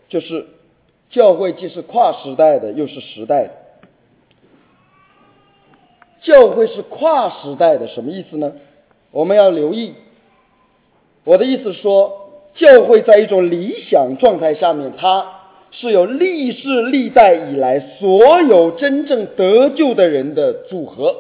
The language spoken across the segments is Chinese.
就是教会既是跨时代的，又是时代的。教会是跨时代的，什么意思呢？我们要留意，我的意思是说，教会在一种理想状态下面，它是有历世历代以来所有真正得救的人的组合。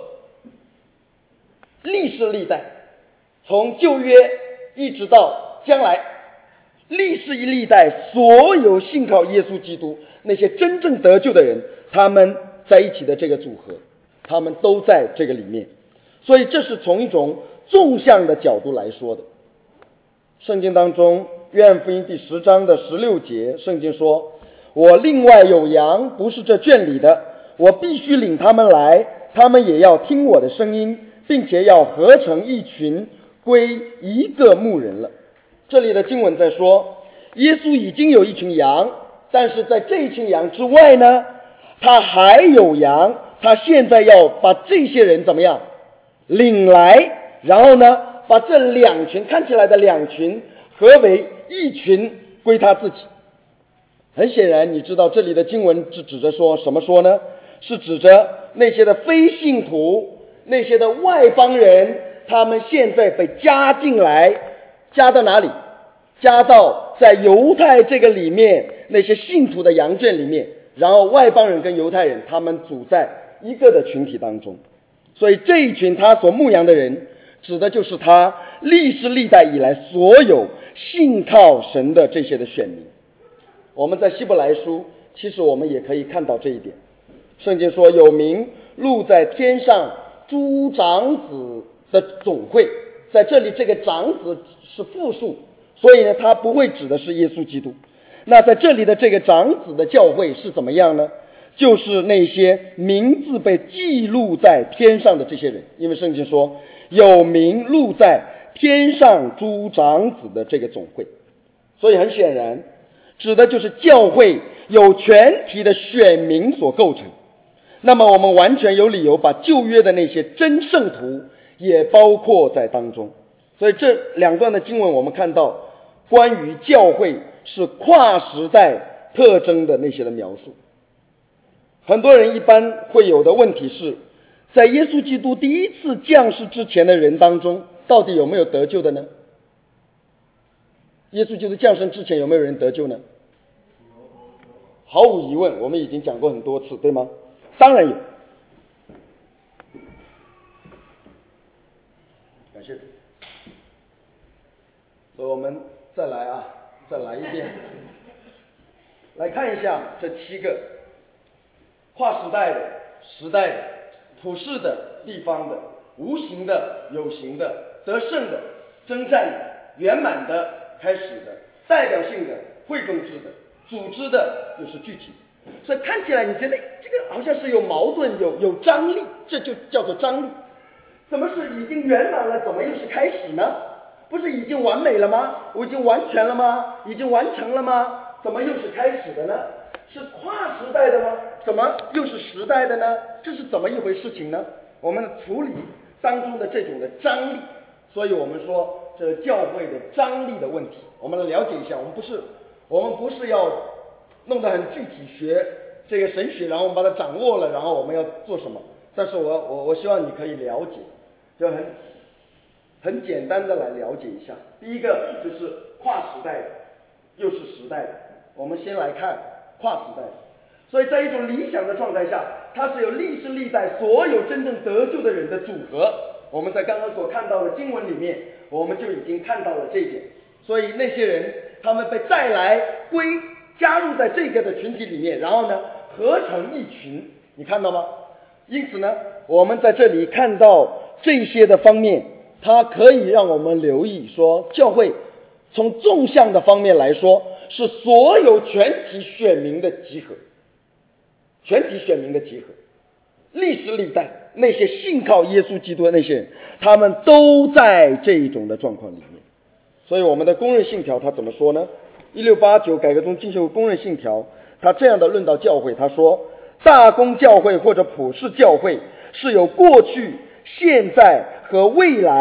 历世历代，从旧约一直到将来，历世历代所有信靠耶稣基督那些真正得救的人，他们在一起的这个组合，他们都在这个里面。所以这是从一种纵向的角度来说的。圣经当中约翰福音第10章的16节，圣经说，我另外有羊不是这圈里的，我必须领他们来，他们也要听我的声音，并且要合成一群，归一个牧人了。这里的经文在说，耶稣已经有一群羊，但是在这一群羊之外呢，他还有羊，他现在要把这些人怎么样领来，然后呢把这两群看起来的两群合为一群，归他自己。很显然你知道这里的经文是指着说什么说呢？是指着那些的非信徒，那些的外邦人，他们现在被加进来，加到哪里？加到在犹太这个里面那些信徒的羊圈里面，然后外邦人跟犹太人他们组在一个的群体当中。所以这一群他所牧羊的人，指的就是他历世历代以来所有信靠神的这些的选民。我们在希伯来书其实我们也可以看到这一点。圣经说，有名录在天上诸长子的总会，在这里这个长子是复数，所以呢他不会指的是耶稣基督。那在这里的这个长子的教会是怎么样呢？就是那些名字被记录在天上的这些人。因为圣经说有名录在天上诸长子的这个总会，所以很显然指的就是教会有全体的选民所构成。那么我们完全有理由把旧约的那些真圣徒也包括在当中。所以这两段的经文我们看到关于教会是跨时代特征的那些的描述。很多人一般会有的问题是，在耶稣基督第一次降世之前的人当中，到底有没有得救的呢？耶稣基督降生之前有没有人得救呢？毫无疑问，我们已经讲过很多次，对吗？当然有。感谢。所以我们再来一遍，来看一下这7个跨时代的、时代的、普世的、地方的、无形的、有形的、得胜的、征战的、圆满的、开始的、代表性的、会公制的、组织的，又是具体的。所以看起来你觉得这个好像是有矛盾，有张力，这就叫做张力。怎么是已经圆满了，怎么又是开始呢？不是已经完美了吗？我已经完全了吗？已经完成了吗？怎么又是开始的呢？是跨时代的吗？怎么又是时代的呢？这是怎么一回事情呢？我们处理当中的这种的张力，所以我们说这教会的张力的问题，我们来了解一下。我们不是要弄得很具体，学这个神学，然后我们把它掌握了，然后我们要做什么？但是我希望你可以了解，就很简单的来了解一下。第一个就是跨时代的，又是时代的。我们先来看跨时代的。所以在一种理想的状态下，它是有历世历代所有真正得救的人的组合。我们在刚刚所看到的经文里面，我们就已经看到了这一点。所以那些人他们被带来加入在这个的群体里面，然后呢合成一群，你看到吗？因此呢，我们在这里看到这些的方面，它可以让我们留意说，教会从纵向的方面来说，是所有全体选民的集合，全体选民的集合，历世历代那些信靠耶稣基督的那些人，他们都在这种的状况里面。所以我们的公认信条他怎么说呢？1689改革中进修公认信条，他这样的论到教会，他说大公教会或者普世教会是有过去、现在和未来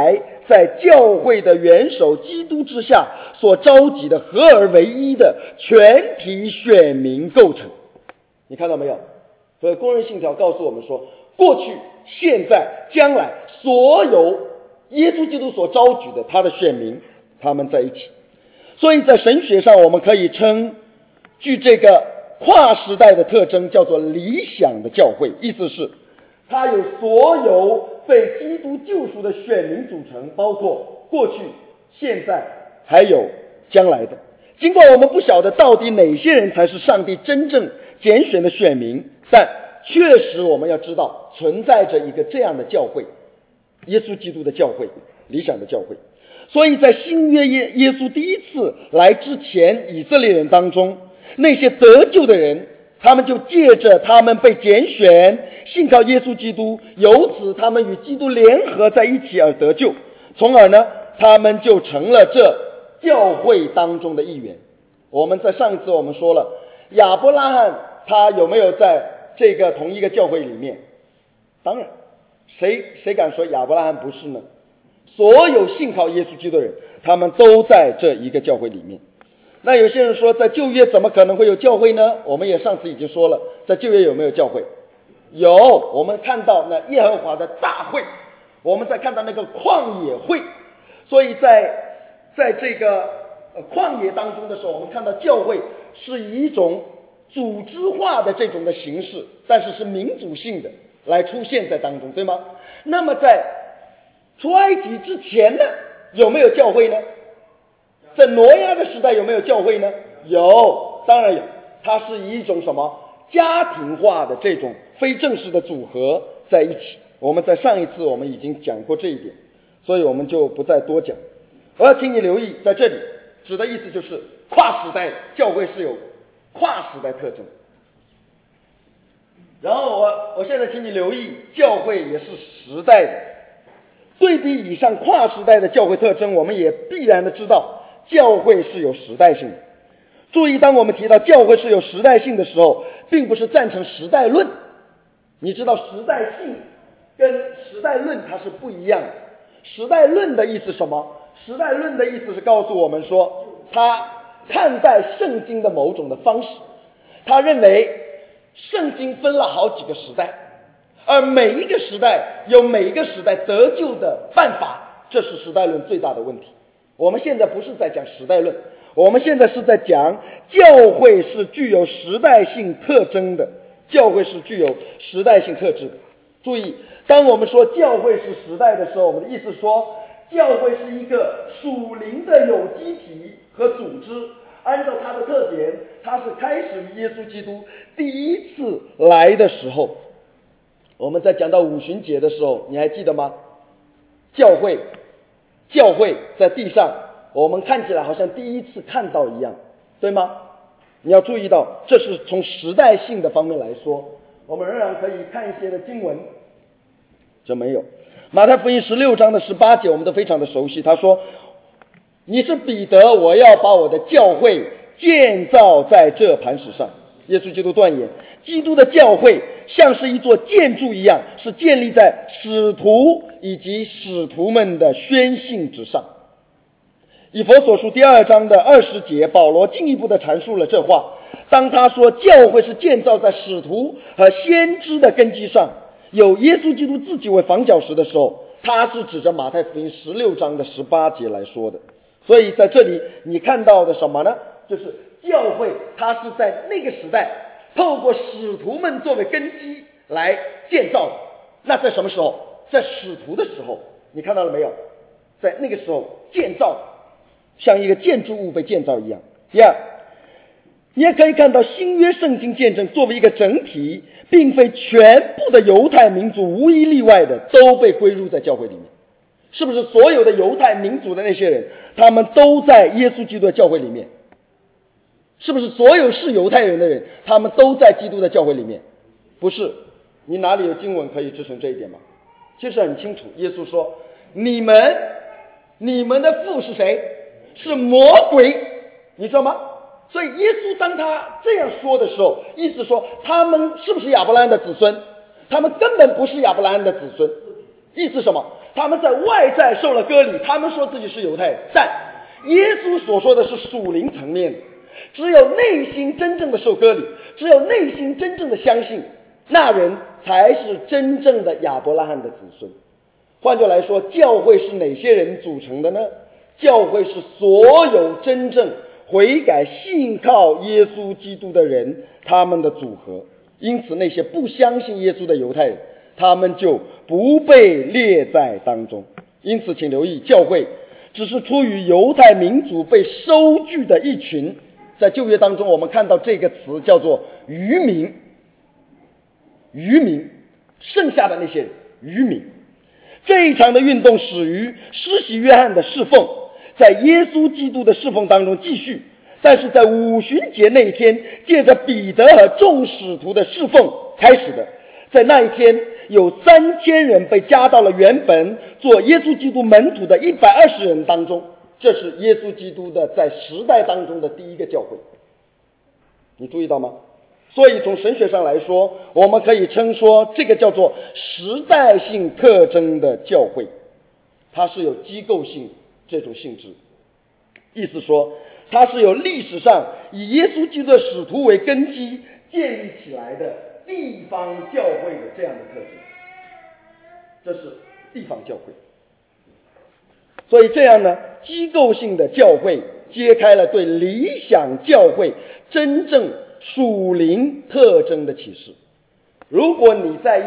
在教会的元首基督之下所召集的合而为一的全体选民构成。你看到没有？所以公认信条告诉我们说，过去、现在、将来，所有耶稣基督所召集的他的选民，他们在一起。所以在神学上，我们可以称具这个跨时代的特征叫做理想的教会，意思是它有所有被基督救赎的选民组成，包括过去、现在还有将来的。尽管我们不晓得到底哪些人才是上帝真正拣选的选民，但确实我们要知道存在着一个这样的教会，耶稣基督的教会，理想的教会。所以在新约耶稣第一次来之前，以色列人当中那些得救的人，他们就借着他们被拣选，信靠耶稣基督，由此他们与基督联合在一起而得救，从而呢，他们就成了这教会当中的一员。我们在上一次我们说了，亚伯拉罕他有没有在这个同一个教会里面？当然，谁敢说亚伯拉罕不是呢？所有信靠耶稣基督的人，他们都在这一个教会里面。那有些人说，在旧约怎么可能会有教会呢？我们也上次已经说了，在旧约有没有教会？有，我们看到那耶和华的大会，我们在看到那个旷野会。所以在这个旷野当中的时候，我们看到教会是以一种组织化的这种的形式，但是是民主性的来出现在当中，对吗？那么在出埃及之前呢，有没有教会呢？在挪亚的时代有没有教会呢？有，当然有。它是以一种什么家庭化的这种非正式的组合在一起。我们在上一次我们已经讲过这一点，所以我们就不再多讲。我要请你留意，在这里指的意思就是跨时代教会是有跨时代特征。然后我现在请你留意，教会也是时代的。对比以上跨时代的教会特征，我们也必然的知道教会是有时代性的。注意，当我们提到教会是有时代性的时候，并不是赞成时代论。你知道时代性跟时代论它是不一样的。时代论的意思是什么？时代论的意思是告诉我们说，他看待圣经的某种的方式。他认为圣经分了好几个时代，而每一个时代有每一个时代得救的办法，这是时代论最大的问题。我们现在不是在讲时代论，我们现在是在讲教会是具有时代性特征的，教会是具有时代性特质的。注意，当我们说教会是时代的时候，我们的意思说教会是一个属灵的有机体和组织，按照它的特点，它是开始于耶稣基督第一次来的时候。我们在讲到五旬节的时候，你还记得吗？教会在地上，我们看起来好像第一次看到一样，对吗？你要注意到，这是从时代性的方面来说。我们仍然可以看一些的经文，这没有。马太福音16章的18节我们都非常的熟悉，他说，你是彼得，我要把我的教会建造在这磐石上。耶稣基督断言，基督的教会像是一座建筑一样，是建立在使徒以及使徒们的宣信之上。以弗所书第2章的20节，保罗进一步的阐述了这话。当他说教会是建造在使徒和先知的根基上，有耶稣基督自己为房角石的时候，他是指着马太福音16章的18节来说的。所以在这里你看到的什么呢？就是教会它是在那个时代透过使徒们作为根基来建造的。那在什么时候？在使徒的时候，你看到了没有？在那个时候建造，像一个建筑物被建造一样。第二，你也可以看到新约圣经见证作为一个整体，并非全部的犹太民族无一例外的都被归入在教会里面。是不是所有的犹太民族的那些人，他们都在耶稣基督的教会里面？是不是所有是犹太人的人，他们都在基督的教会里面？不是。你哪里有经文可以支撑这一点吗？其实很清楚，耶稣说，你们的父是谁？是魔鬼，你知道吗？所以耶稣当他这样说的时候，意思说他们是不是亚伯拉罕的子孙？他们根本不是亚伯拉罕的子孙。意思什么？ 他们在外在受了割礼，他们说自己是犹太人，但耶稣所说的是属灵层面的，只有内心真正的受割礼，只有内心真正的相信，那人才是真正的亚伯拉罕的子孙。换句话来说，教会是哪些人组成的呢？教会是所有真正悔改信靠耶稣基督的人，他们的组合。因此那些不相信耶稣的犹太人，他们就不被列在当中。因此请留意，教会只是出于犹太民族被收据的一群。在旧约当中我们看到这个词叫做渔民，渔民，剩下的那些人，渔民。这一场的运动始于施洗约翰的侍奉，在耶稣基督的侍奉当中继续，但是在五旬节那一天，借着彼得和众使徒的侍奉开始的。在那一天，有3000人被加到了原本做耶稣基督门徒的120人当中。这是耶稣基督的在时代当中的第一个教会，你注意到吗？所以从神学上来说，我们可以称说这个叫做时代性特征的教会，它是有机构性这种性质，意思说它是有历史上以耶稣基督的使徒为根基建立起来的地方教会的这样的特征，这是地方教会。所以这样呢，机构性的教会揭开了对理想教会真正属灵特征的启示。如果你在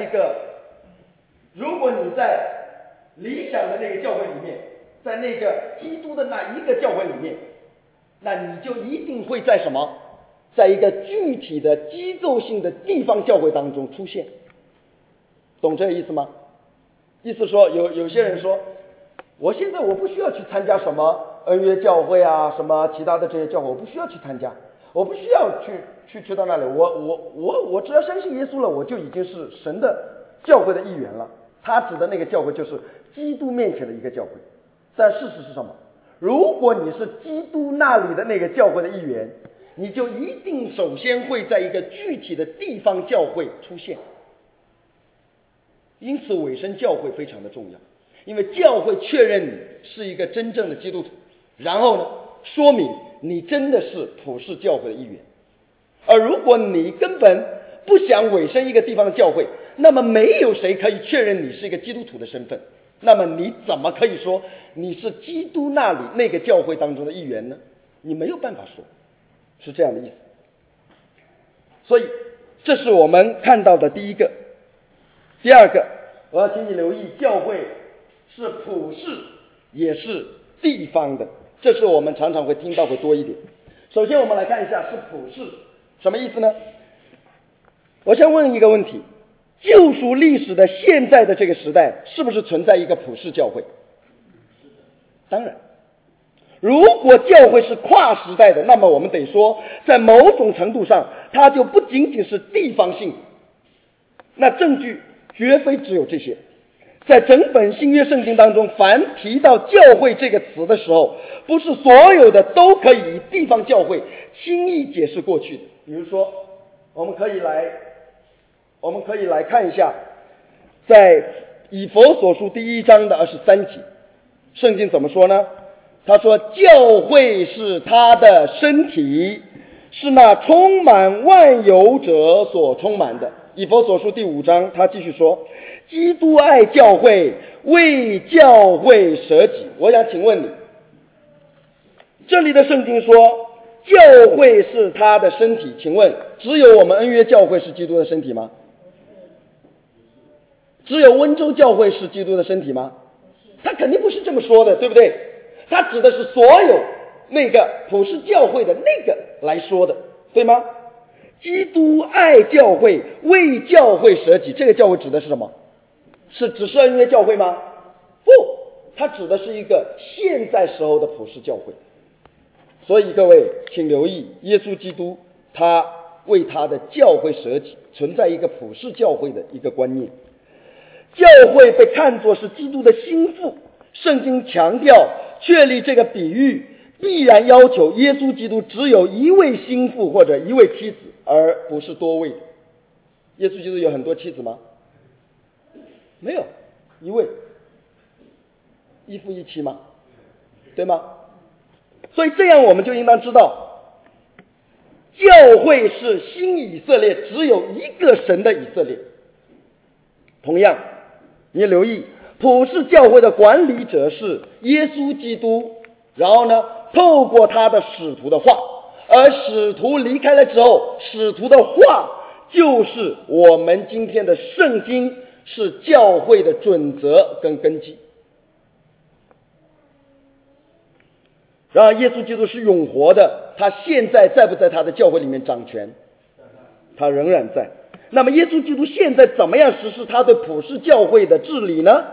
理想的那个教会里面，在那个基督的那一个教会里面，那你就一定会在什么？在一个具体的机构性的地方教会当中出现。懂这个意思吗？意思说有些人说，我现在我不需要去参加什么恩约教会啊，什么其他的这些教会，我不需要去参加，我不需要去到那里，我只要相信耶稣了，我就已经是神的教会的一员了。他指的那个教会就是基督面前的一个教会。但事实是什么？如果你是基督那里的那个教会的一员，你就一定首先会在一个具体的地方教会出现。因此委身教会非常的重要，因为教会确认你是一个真正的基督徒，然后呢，说明你真的是普世教会的一员。而如果你根本不想委身一个地方的教会，那么没有谁可以确认你是一个基督徒的身份，那么你怎么可以说你是基督那里那个教会当中的一员呢？你没有办法说，是这样的意思。所以这是我们看到的第一个。第二个，我要请你留意，教会是普世也是地方的，这是我们常常会听到会多一点。首先我们来看一下是普世什么意思呢？我先问一个问题，救赎历史的现在的这个时代是不是存在一个普世教会？当然，如果教会是跨时代的，那么我们得说在某种程度上它就不仅仅是地方性。那证据绝非只有这些。在整本新约圣经当中，凡提到教会这个词的时候，不是所有的都可以以地方教会轻易解释过去的。比如说我们可以来看一下，在以弗所书第1章的23节，圣经怎么说呢？他说教会是他的身体，是那充满万有者所充满的。以弗所书第5章他继续说，基督爱教会，为教会舍己。我想请问你，这里的圣经说教会是他的身体，请问只有我们恩约教会是基督的身体吗？只有温州教会是基督的身体吗？他肯定不是这么说的，对不对？他指的是所有那个普世教会的那个来说的，对吗？基督爱教会，为教会舍己，这个教会指的是什么？是只是恩约教会吗？不，它指的是一个现在时候的普世教会。所以各位请留意，耶稣基督他为他的教会舍己，存在一个普世教会的一个观念。教会被看作是基督的心腹，圣经强调确立这个比喻必然要求耶稣基督只有一位心腹或者一位妻子，而不是多位的。耶稣基督有很多妻子吗？没有，一位。 一夫一妻吗？对吗？所以这样我们就应当知道，教会是新以色列，只有一个神的以色列。同样，你留意，普世教会的管理者是耶稣基督，然后呢，透过他的使徒的话，而使徒离开了之后，使徒的话就是我们今天的圣经，是教会的准则跟根基。然而耶稣基督是永活的，他现在在不在他的教会里面掌权？他仍然在。那么耶稣基督现在怎么样实施他对普世教会的治理呢？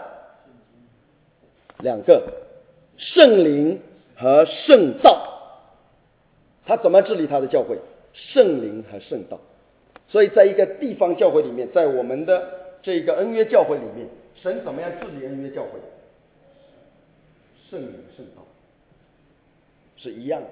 两个，圣灵和圣道。他怎么治理他的教会？圣灵和圣道。所以在一个地方教会里面，在我们的这个恩约教会里面，神怎么样治理恩约教会？圣灵圣道是一样的。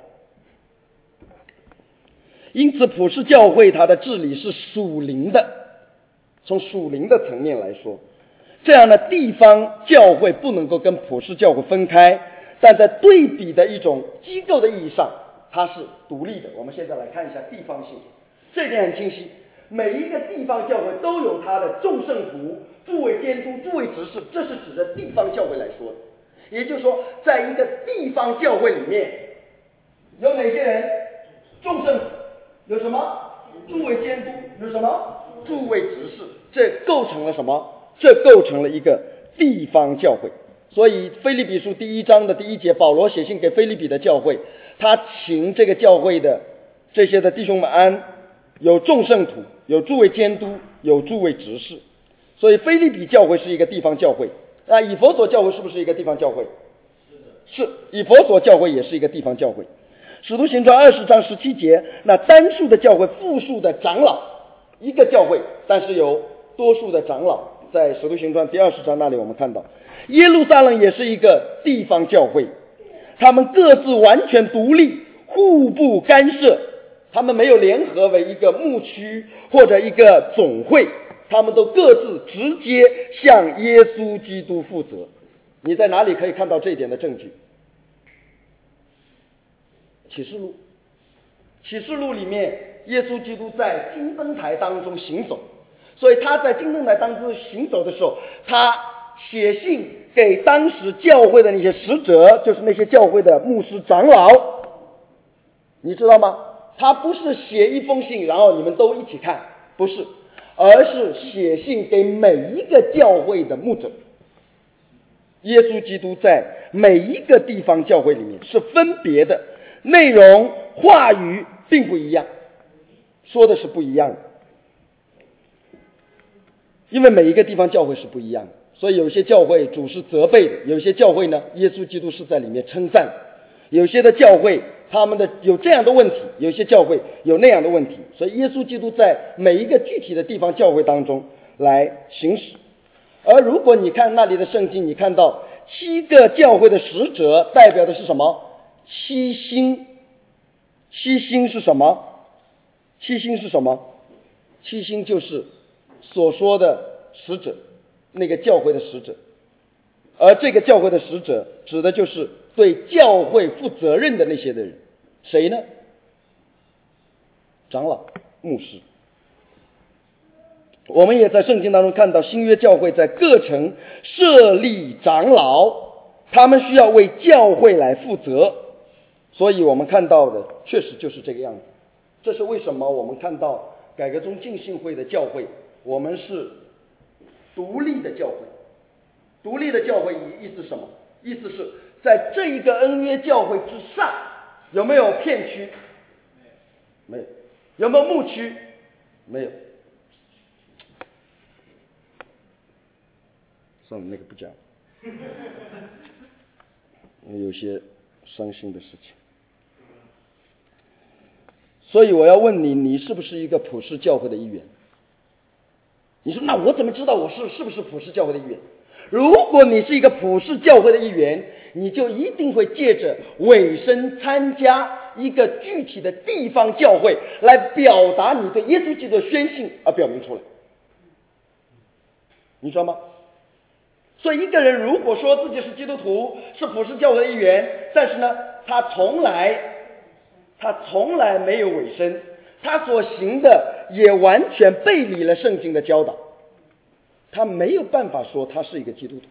因此普世教会它的治理是属灵的，从属灵的层面来说，这样的地方教会不能够跟普世教会分开，但在对比的一种机构的意义上，它是独立的。我们现在来看一下地方性，这点很清晰，每一个地方教会都有它的众圣徒、诸位监督、诸位执事，这是指的地方教会来说的。也就是说，在一个地方教会里面有哪些人？众圣徒有什么？诸位监督有什么？诸位执事。这构成了什么？这构成了一个地方教会。所以腓立比书第1章的第1节，保罗写信给腓立比的教会，他请这个教会的这些的弟兄们安，有众圣徒，有诸位监督，有诸位执事。所以腓立比教会是一个地方教会。那以弗所教会是不是一个地方教会？是，以弗所教会也是一个地方教会。使徒行传20章17节，那单数的教会，复数的长老，一个教会，但是有多数的长老，在使徒行传第20章那里我们看到，耶路撒冷也是一个地方教会，他们各自完全独立，互不干涉，他们没有联合为一个牧区或者一个总会，他们都各自直接向耶稣基督负责。你在哪里可以看到这一点的证据？启示录，启示录里面耶稣基督在金灯台当中行走，所以他在金灯台当中行走的时候，他写信给当时教会的那些使者，就是那些教会的牧师长老，你知道吗？他不是写一封信然后你们都一起看，不是，而是写信给每一个教会的牧者。耶稣基督在每一个地方教会里面是分别的，内容话语并不一样，说的是不一样的，因为每一个地方教会是不一样的，所以有些教会主是责备的，有些教会呢耶稣基督是在里面称赞，有些的教会他们的有这样的问题，有些教会有那样的问题，所以耶稣基督在每一个具体的地方教会当中来行使。而如果你看那里的圣经，你看到7个教会的使者代表的是什么？7星。7星是什么？7星是什么？7星就是所说的使者，那个教会的使者。而这个教会的使者指的就是对教会负责任的那些的人。谁呢？长老、牧师。我们也在圣经当中看到新约教会在各城设立长老，他们需要为教会来负责，所以我们看到的确实就是这个样子。这是为什么我们看到改革宗浸信会的教会，我们是独立的教会。独立的教会意思是什么？意思是在这一个恩约教会之上，有没有片区？没有。有没有牧区？没有。算了，那个不讲，有些伤心的事情。所以我要问你，你是不是一个普世教会的一员？你说那我怎么知道我是不是普世教会的一员？如果你是一个普世教会的一员，你就一定会借着委身参加一个具体的地方教会来表达你对耶稣基督的宣信而表明出来，你知道吗？ 所以一个人如果说自己是基督徒，是普世教会的一员，但是呢，他从来没有委身，他所行的也完全背离了圣经的教导，他没有办法说他是一个基督徒。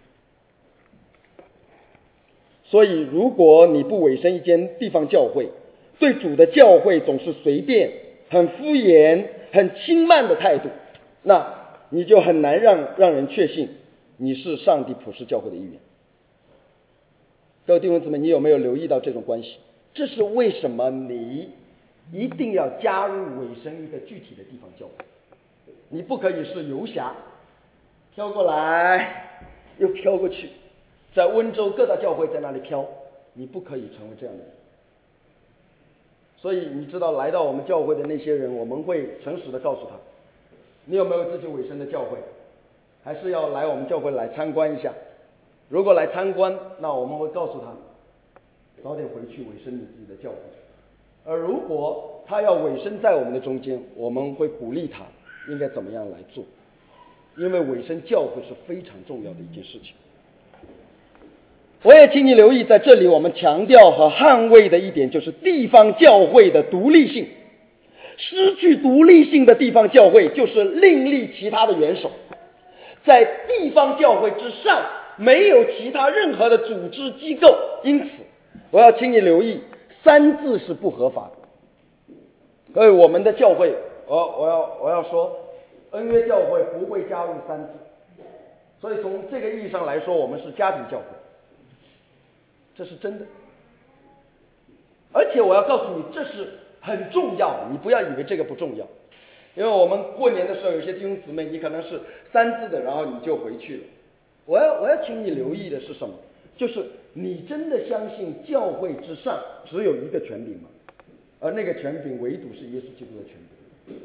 所以如果你不委身一间地方教会，对主的教会总是随便、很敷衍、很轻慢的态度，那你就很难让人确信你是上帝普世教会的一员。各位弟兄姊妹，你有没有留意到这种关系？这是为什么你一定要加入委身一个具体的地方教会。你不可以是游侠，飘过来又飘过去，在温州各大教会在那里飘，你不可以成为这样的人。所以你知道来到我们教会的那些人，我们会诚实的告诉他，你有没有自己委身的教会，还是要来我们教会来参观一下。如果来参观，那我们会告诉他早点回去委身你自己的教会。而如果他要委身在我们的中间，我们会鼓励他应该怎么样来做，因为委身教会是非常重要的一件事情。我也请你留意，在这里我们强调和捍卫的一点就是地方教会的独立性。失去独立性的地方教会就是另立其他的元首，在地方教会之上没有其他任何的组织机构。因此我要请你留意，三字是不合法的。所以我们的教会，我要说，恩约教会不会加入三字。所以从这个意义上来说，我们是家庭教会，这是真的。而且我要告诉你，这是很重要，你不要以为这个不重要。因为我们过年的时候，有些弟兄姊妹你可能是三字的，然后你就回去了。我要请你留意的是什么？就是你真的相信教会之上只有一个权柄吗？而那个权柄唯独是耶稣基督的权柄。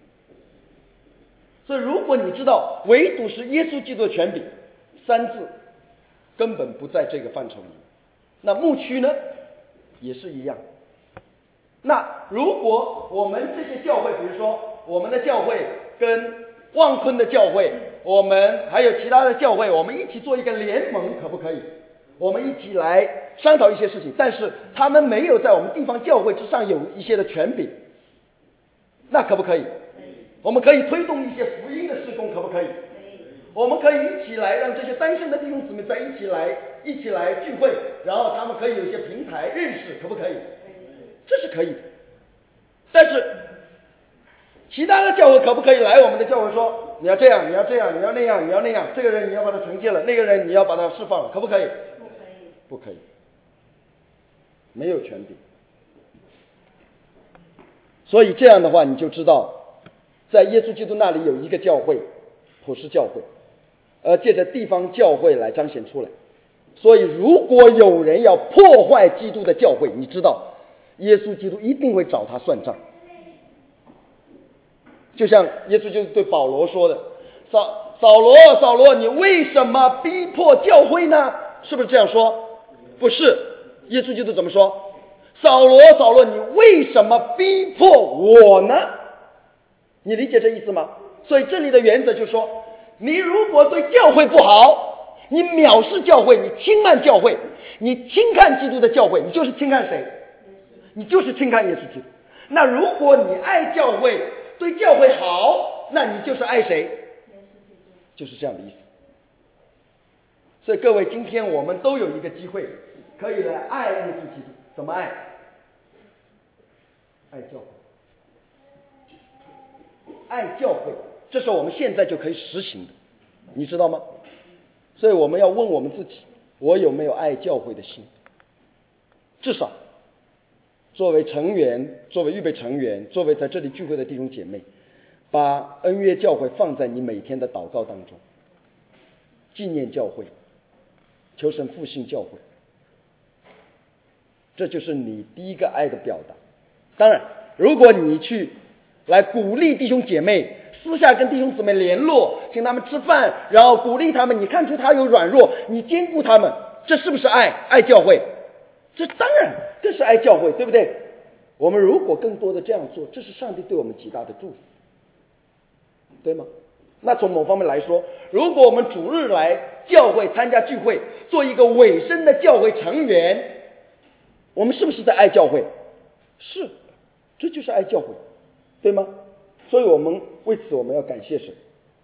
所以如果你知道唯独是耶稣基督的权柄，三字根本不在这个范畴里。那牧区呢也是一样。那如果我们这些教会，比如说我们的教会跟望坤的教会，我们还有其他的教会，我们一起做一个联盟，可不可以？我们一起来商讨一些事情，但是他们没有在我们地方教会之上有一些的权柄，那可不可以？我们可以推动一些福音的事工，可不可以？我们可以一起来让这些单身的弟兄姊妹在一起来聚会，然后他们可以有一些平台认识，可不可以？这是可以的。但是其他的教会可不可以来我们的教会说，你要这样，你要这样，你要那样，你要那样，这个人你要把他惩戒了，那个人你要把他释放了，可不可以？不可以，没有权柄。所以这样的话，你就知道在耶稣基督那里有一个教会，普世教会，而借着地方教会来彰显出来。所以如果有人要破坏基督的教会，你知道耶稣基督一定会找他算账。就像耶稣就对保罗说的，扫罗，你为什么逼迫教会呢？是不是这样说？不是，耶稣基督怎么说？扫罗，你为什么逼迫我呢？你理解这意思吗？所以这里的原则就是说，你如果对教会不好，你藐视教会，你轻慢教会，你轻看基督的教会，你就是轻看谁？你就是轻看耶稣基督。那如果你爱教会，对教会好，那你就是爱谁？就是这样的意思。所以各位，今天我们都有一个机会可以来爱耶稣基督。怎么爱？爱教会，爱教会，这是我们现在就可以实行的，你知道吗？所以我们要问我们自己，我有没有爱教会的心？至少作为成员，作为预备成员，作为在这里聚会的弟兄姐妹，把恩约教会放在你每天的祷告当中，纪念教会，求神复兴教会，这就是你第一个爱的表达。当然如果你去来鼓励弟兄姐妹，私下跟弟兄姊妹联络，请他们吃饭，然后鼓励他们，你看出他有软弱，你兼顾他们，这是不是爱教会？这当然更是爱教会，对不对？我们如果更多的这样做，这是上帝对我们极大的祝福，对吗？ 那从某方面来说，如果我们主日来教会参加聚会，做一个委身的教会成员，我们是不是在爱教会？是，这就是爱教会，对吗？所以我们为此我们要感谢神。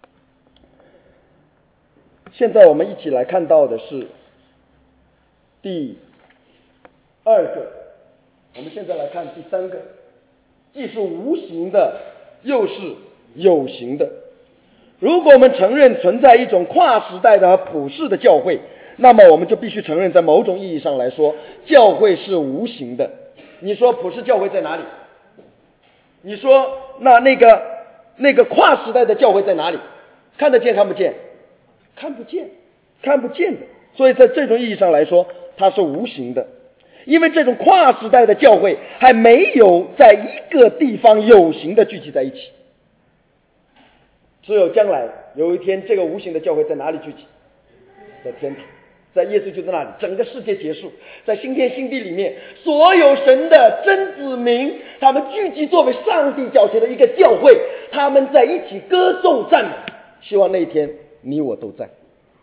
现在我们一起来看到的是第二个，我们现在来看第三个，既是无形的，又是有形的。如果我们承认存在一种跨时代的和普世的教会，那么我们就必须承认，在某种意义上来说，教会是无形的。你说普世教会在哪里？你说那个跨时代的教会在哪里？看得见看不见？看不见，看不见的。所以在这种意义上来说，它是无形的。因为这种跨时代的教会还没有在一个地方有形的聚集在一起，只有将来有一天，这个无形的教会在哪里聚集？在天堂，在耶稣就在那里，整个世界结束，在新天新地里面，所有神的真子民，他们聚集作为上帝脚前的一个教会，他们在一起歌颂赞美。希望那一天你我都在。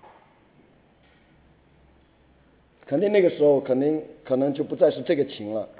肯定那个时候可能就不再是这个情了。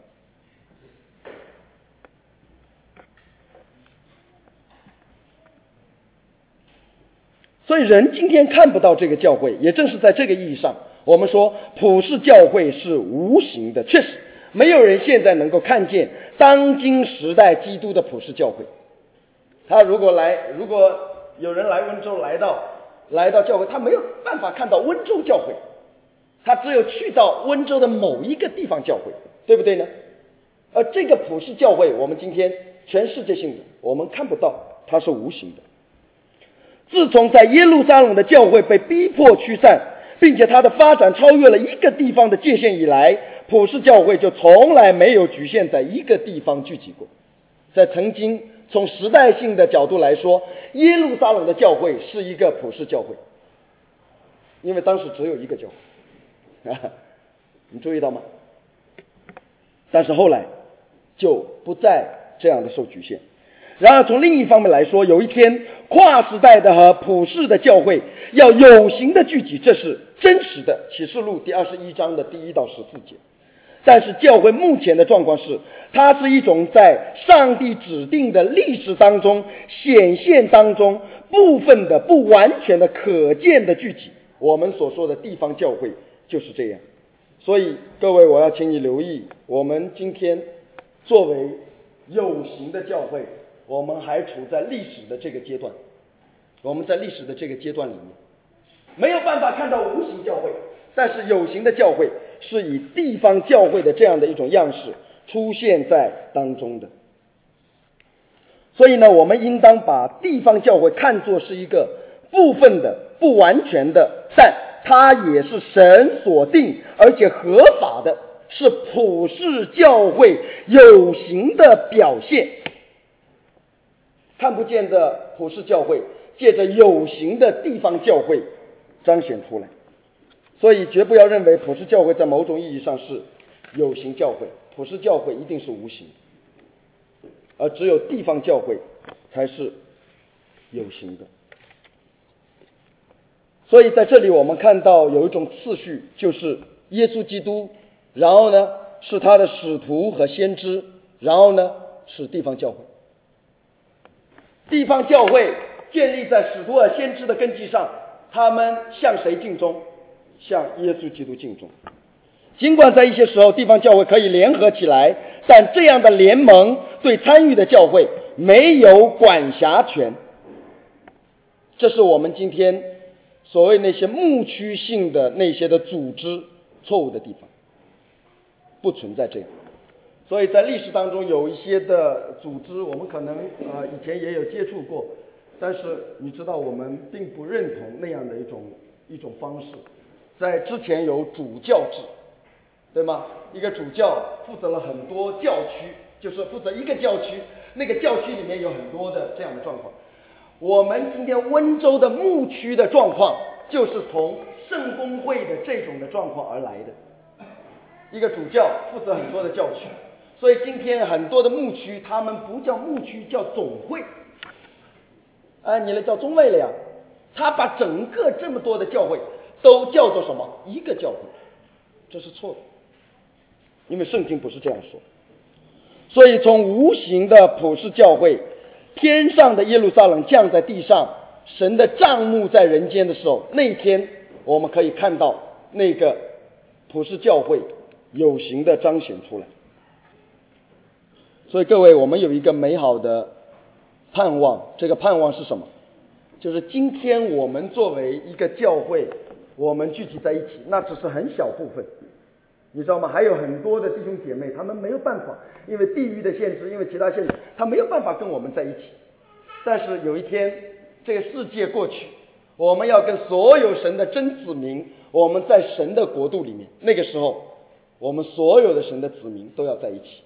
所以人今天看不到这个教会，也正是在这个意义上，我们说普世教会是无形的。确实没有人现在能够看见当今时代基督的普世教会。他如果有人来温州，来到教会，他没有办法看到温州教会，他只有去到温州的某一个地方教会，对不对呢？而这个普世教会，我们今天全世界性的，我们看不到，它是无形的。自从在耶路撒冷的教会被逼迫驱散，并且它的发展超越了一个地方的界限以来，普世教会就从来没有局限在一个地方聚集过。在曾经从时代性的角度来说，耶路撒冷的教会是一个普世教会，因为当时只有一个教会你注意到吗？但是后来就不再这样的受局限。然而从另一方面来说，有一天跨时代的和普世的教会要有形的聚集，这是真实的。启示录第21章的第1到14节。但是教会目前的状况是，它是一种在上帝指定的历史当中显现当中部分的不完全的可见的聚集。我们所说的地方教会就是这样。所以各位，我要请你留意，我们今天作为有形的教会，我们还处在历史的这个阶段，我们在历史的这个阶段里面没有办法看到无形教会，但是有形的教会是以地方教会的这样的一种样式出现在当中的。所以呢，我们应当把地方教会看作是一个部分的不完全的，但它也是神所定而且合法的，是普世教会有形的表现。看不见的普世教会借着有形的地方教会彰显出来。所以绝不要认为普世教会在某种意义上是有形教会，普世教会一定是无形，而只有地方教会才是有形的。所以在这里我们看到有一种次序，就是耶稣基督，然后呢是他的使徒和先知，然后呢是地方教会。地方教会建立在使徒和先知的根基上，他们向谁尽忠？向耶稣基督尽忠。尽管在一些时候地方教会可以联合起来，但这样的联盟对参与的教会没有管辖权。这是我们今天所谓那些牧区性的那些的组织错误的地方，不存在这样。所以在历史当中有一些的组织，我们可能以前也有接触过，但是你知道我们并不认同那样的一种方式。在之前有主教制，对吗？一个主教负责了很多教区，就是负责一个教区，那个教区里面有很多的这样的状况。我们今天温州的牧区的状况就是从圣公会的这种的状况而来的，一个主教负责很多的教区。所以今天很多的牧区他们不叫牧区，叫总会。 你来叫中卫了呀。他把整个这么多的教会都叫做什么？一个教会，这是错的，因为圣经不是这样说。所以从无形的普世教会，天上的耶路撒冷降在地上，神的帐幕在人间的时候，那天我们可以看到那个普世教会有形的彰显出来。所以各位，我们有一个美好的盼望，这个盼望是什么？就是今天我们作为一个教会，我们聚集在一起，那只是很小部分，你知道吗？还有很多的弟兄姐妹，他们没有办法，因为地域的限制，因为其他限制，他没有办法跟我们在一起。但是有一天这个世界过去，我们要跟所有神的真子民，我们在神的国度里面，那个时候我们所有的神的子民都要在一起。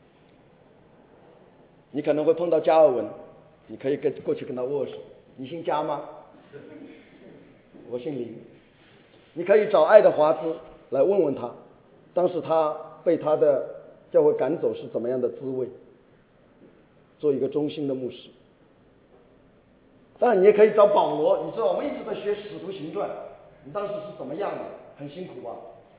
你可能会碰到加尔文，你可以过去跟他握手。你姓加吗？我姓林。你可以找爱德华兹来问问他，当时他被他的教会赶走是怎么样的滋味，做一个忠心的牧师。当然你也可以找保罗，你知道我们一直在学使徒行传，你当时是怎么样的，很辛苦吧。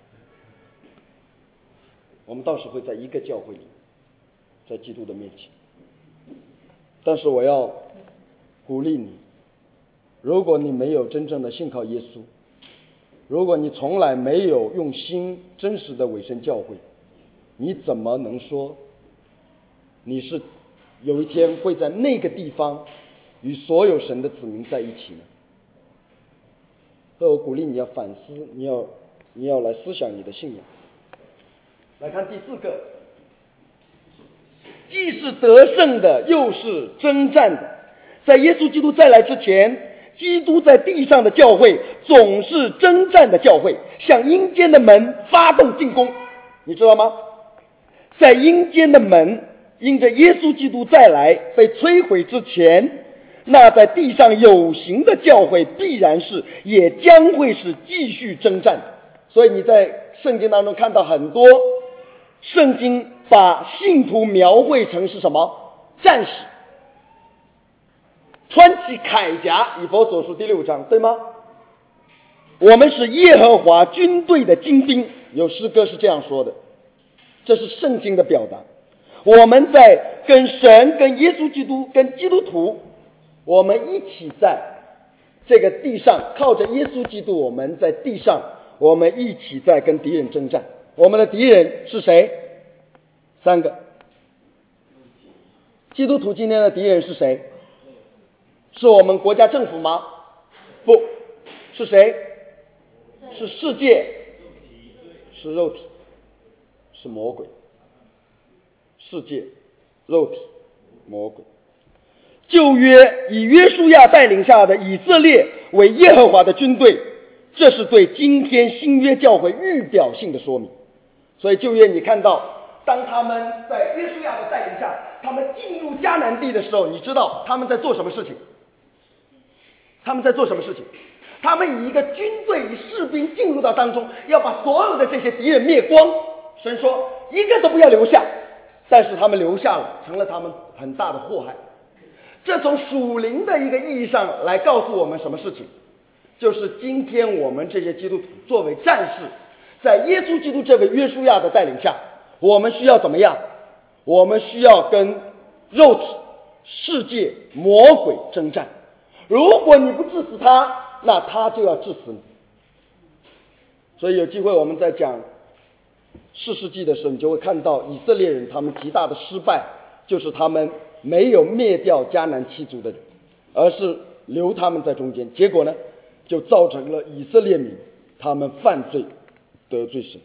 我们到时会在一个教会里，在基督的面前。但是我要鼓励你，如果你没有真正的信靠耶稣，如果你从来没有用心真实的委身教会，你怎么能说你是有一天会在那个地方与所有神的子民在一起呢？所以我鼓励你要反思，你要来思想你的信仰。来看第四个，既是得胜的，又是征战的。在耶稣基督再来之前，基督在地上的教会总是征战的教会，向阴间的门发动进攻，你知道吗？在阴间的门因着耶稣基督再来被摧毁之前，那在地上有形的教会必然是也将会是继续征战。所以你在圣经当中看到很多圣经把信徒描绘成是什么？战士，穿起铠甲，以弗所书第6章，对吗？我们是耶和华军队的精兵，有诗歌是这样说的，这是圣经的表达。我们在跟神、跟耶稣基督、跟基督徒，我们一起在这个地上，靠着耶稣基督，我们在地上，我们一起在跟敌人征战。我们的敌人是谁？3个。基督徒今天的敌人是谁？是我们国家政府吗？不是。谁？是世界，是肉体，是魔鬼。世界、肉体、魔鬼。旧约以约书亚带领下的以色列为耶和华的军队，这是对今天新约教会预表性的说明。所以旧约你看到，当他们在约书亚的带领下，他们进入迦南地的时候，你知道他们在做什么事情？他们在做什么事情？他们以一个军队，以士兵进入到当中，要把所有的这些敌人灭光。神说一个都不要留下，但是他们留下了，成了他们很大的祸害。这从属灵的一个意义上来告诉我们什么事情？就是今天我们这些基督徒作为战士，在耶稣基督这位约书亚的带领下，我们需要怎么样？我们需要跟肉体、世界、魔鬼征战。如果你不治死他，那他就要治死你。所以有机会我们在讲士世纪的时候，你就会看到以色列人他们极大的失败，就是他们没有灭掉迦南7族的人，而是留他们在中间。结果呢，就造成了以色列民他们犯罪得罪神。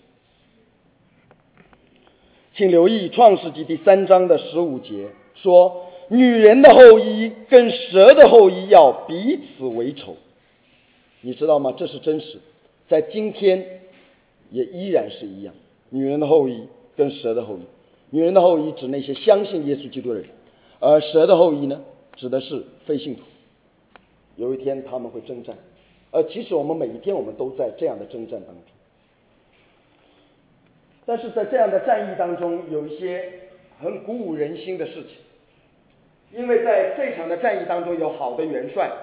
请留意创世纪第3章的15节说，女人的后裔跟蛇的后裔要彼此为仇。你知道吗？这是真实，在今天也依然是一样。女人的后裔跟蛇的后裔，女人的后裔指那些相信耶稣基督的人，而蛇的后裔呢，指的是非信徒。有一天他们会征战，而其实我们每一天我们都在这样的征战当中。但是在这样的战役当中，有一些很鼓舞人心的事情。 因为在这场的战役当中有好的元帅，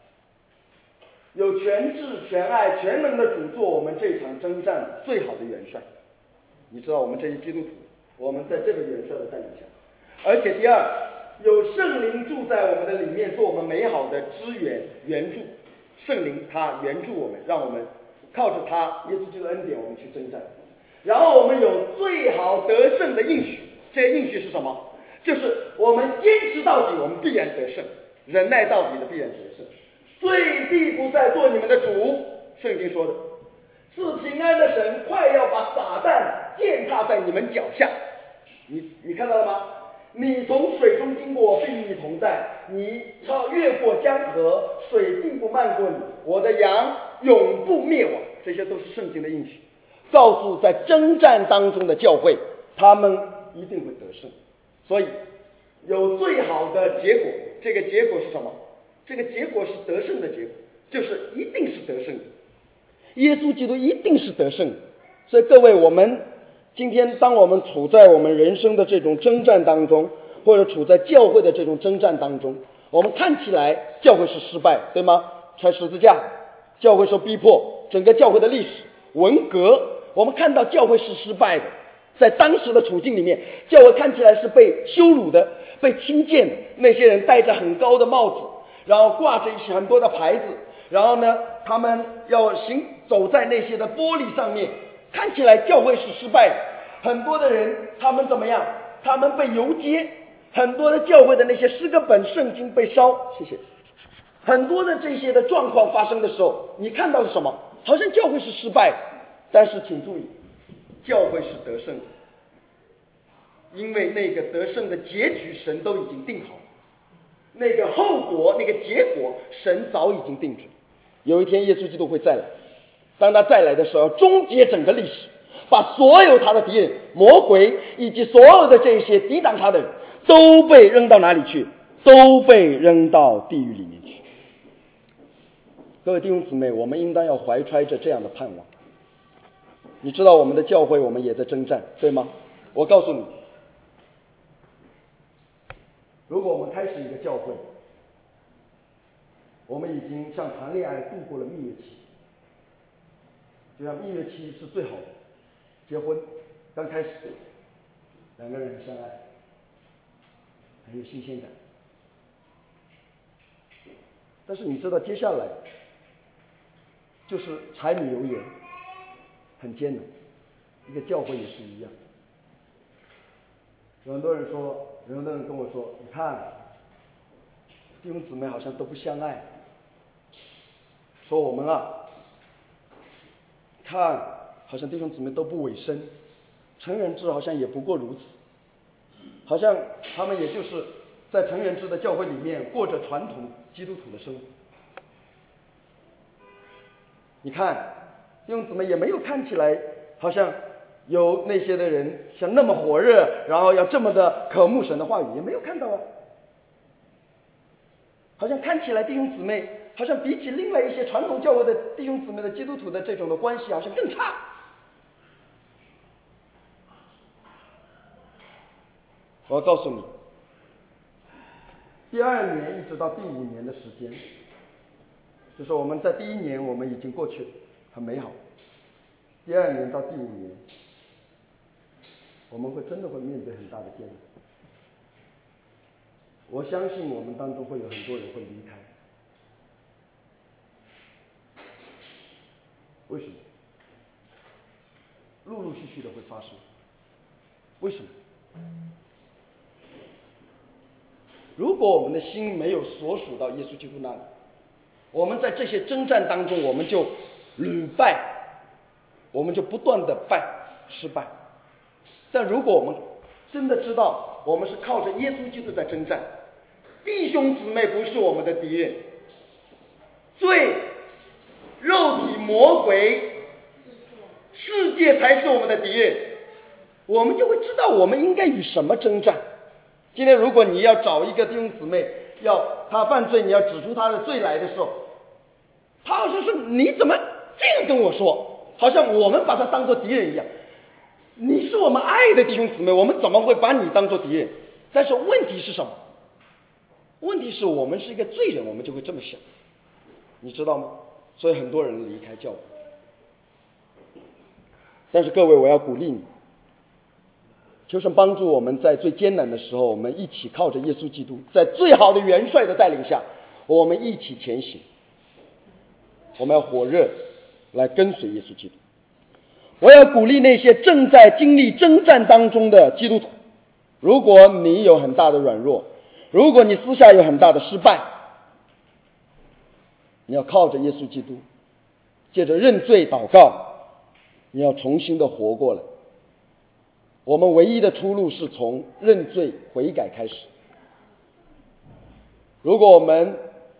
有全智全爱全能的主做我们这场征战最好的元帅。你知道我们这些基督徒，我们在这个元帅的带领下，而且第二，有圣灵住在我们的里面，做我们美好的支援援助。圣灵他援助我们，让我们靠着他耶稣基督的恩典我们去征战。然后我们有最好得胜的应许，这个应许是什么？就是我们坚持到底，我们必然得胜；忍耐到底的必然得胜。罪必不再做你们的主，圣经说的是平安的神快要把撒旦践踏在你们脚下。你看到了吗？你从水中经过，我必与你同在；你越过江河，水必不漫过你。我的羊永不灭亡。这些都是圣经的应许，告诉在征战当中的教会，他们一定会得胜。所以有最好的结果，这个结果是什么？这个结果是得胜的结果，就是一定是得胜的。耶稣基督一定是得胜的。所以各位，我们今天当我们处在我们人生的这种征战当中，或者处在教会的这种征战当中，我们看起来教会是失败，对吗？拆十字架，教会受逼迫，整个教会的历史文革，我们看到教会是失败的。在当时的处境里面，教会看起来是被羞辱的，被轻贱的。那些人戴着很高的帽子，然后挂着一些很多的牌子，然后呢，他们要走在那些的玻璃上面，看起来教会是失败的。很多的人他们怎么样？他们被游街，很多的教会的那些诗歌本圣经被烧，谢谢。很多的这些的状况发生的时候，你看到是什么？好像教会是失败的。但是请注意，教会是得胜的，因为那个得胜的结局神都已经定好了，那个后果那个结果神早已经定准。有一天耶稣基督会再来，当他再来的时候，终结整个历史，把所有他的敌人魔鬼以及所有的这些抵挡他的人都被扔到哪里去？都被扔到地狱里面去。各位弟兄姊妹，我们应当要怀揣着这样的盼望。你知道我们的教会我们也在征战，对吗？我告诉你，如果我们开始一个教会，我们已经像谈恋爱度过了蜜月期，就像蜜月期是最好的，结婚刚开始两个人很相爱，很有新鲜感。但是你知道接下来就是柴米油盐，很艰难。一个教会也是一样。有很多人跟我说，你看弟兄姊妹好像都不相爱，说我们看好像弟兄姊妹都不委身，成人制好像也不过如此，好像他们也就是在成人制的教会里面过着传统基督徒的生活。你看弟兄姊妹也没有看起来好像有那些的人像那么火热，然后要这么的渴慕神的话语，也没有看到啊。好像看起来弟兄姊妹好像比起另外一些传统教会的弟兄姊妹的基督徒的这种的关系好像更差。我要告诉你，第2年一直到第5年的时间，就是我们在第1年我们已经过去了，很美好。第2年到第5年，我们真的会面对很大的艰难。我相信我们当中会有很多人会离开。为什么？陆陆续续的会发生。为什么？如果我们的心没有所属到耶稣基督那里，我们在这些征战当中我们就屡败，我们就不断的失败。但如果我们真的知道我们是靠着耶稣基督在征战，弟兄姊妹不是我们的敌人，罪、肉体、魔鬼、世界才是我们的敌人，我们就会知道我们应该与什么征战。今天如果你要找一个弟兄姊妹，要他犯罪，你要指出他的罪来的时候，他好像是你怎么这样跟我说，好像我们把他当作敌人一样。你是我们爱的弟兄姊妹，我们怎么会把你当作敌人？但是问题是什么？ 问题是我们是一个罪人，我们就会这么想，你知道吗？所以很多人离开教会。但是各位，我要鼓励你，求神帮助我们在最艰难的时候，我们一起靠着耶稣基督，在最好的元帅的带领下，我们一起前行。我们要火热来跟随耶稣基督。我要鼓励那些正在经历征战当中的基督徒，如果你有很大的软弱，如果你私下有很大的失败，你要靠着耶稣基督，借着认罪祷告，你要重新的活过来。我们唯一的出路是从认罪悔改开始。如果我们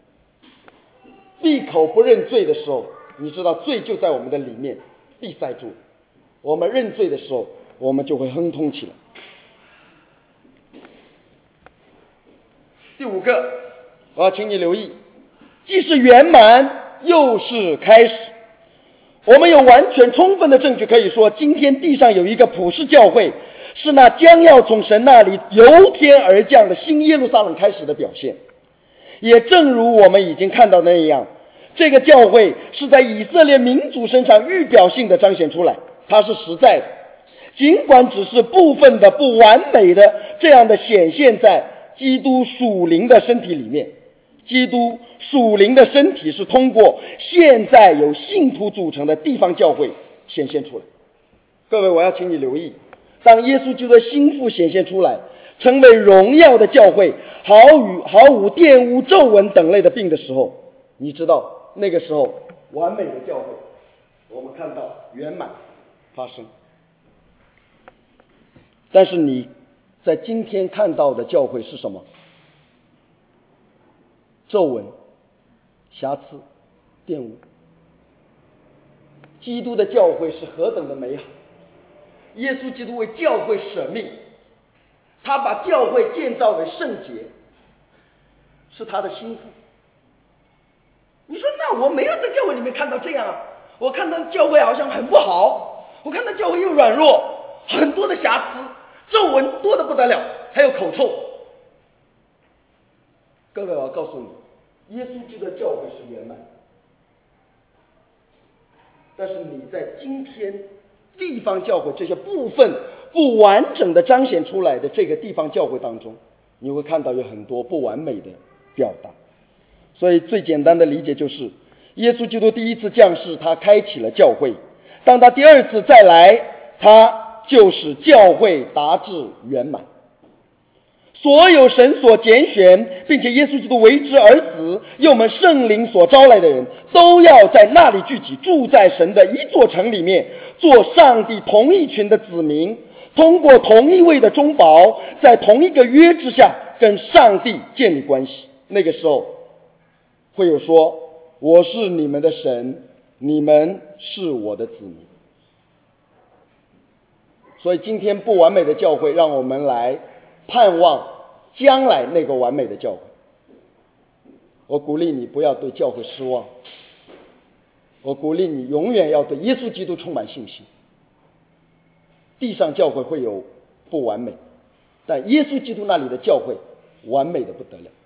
闭口不认罪的时候，你知道罪就在我们的里面闭塞住，我们认罪的时候，我们就会亨通起来。第五个，我要请你留意，既是圆满又是开始。我们有完全充分的证据可以说，今天地上有一个普世教会，是那将要从神那里由天而降的新耶路撒冷开始的表现。也正如我们已经看到的那样，这个教会是在以色列民族身上预表性的彰显出来，它是实在的，尽管只是部分的不完美的这样的显现在基督属灵的身体里面。基督属灵的身体是通过现在由信徒组成的地方教会显现出来。各位，我要请你留意，当耶稣基督的心腹显现出来，成为荣耀的教会，毫无玷污皱纹等类的病的时候，你知道那个时候完美的教会，我们看到圆满发生。但是你在今天看到的教会是什么？皱纹、瑕疵、玷污。基督的教会是何等的美好！耶稣基督为教会舍命，他把教会建造为圣洁，是他的心腹。你说那我没有在教会里面看到这样啊，我看到教会好像很不好，我看到教会又软弱，很多的瑕疵，皱纹多得不得了，还有口臭。各位，我要告诉你，耶稣基督的教会是圆满，但是你在今天地方教会这些部分不完整的彰显出来的这个地方教会当中，你会看到有很多不完美的表达。所以最简单的理解就是，耶稣基督第一次降世，他开启了教会，当他第二次再来，他就使教会达至圆满。所有神所拣选并且耶稣基督为之而死，又我们圣灵所招来的人，都要在那里聚集，住在神的一座城里面，做上帝同一群的子民，通过同一位的中保，在同一个约之下跟上帝建立关系。那个时候会有说，我是你们的神，你们是我的子民。所以今天不完美的教会，让我们来盼望将来那个完美的教会。我鼓励你不要对教会失望，我鼓励你永远要对耶稣基督充满信心。地上教会会有不完美，但耶稣基督那里的教会完美的不得了。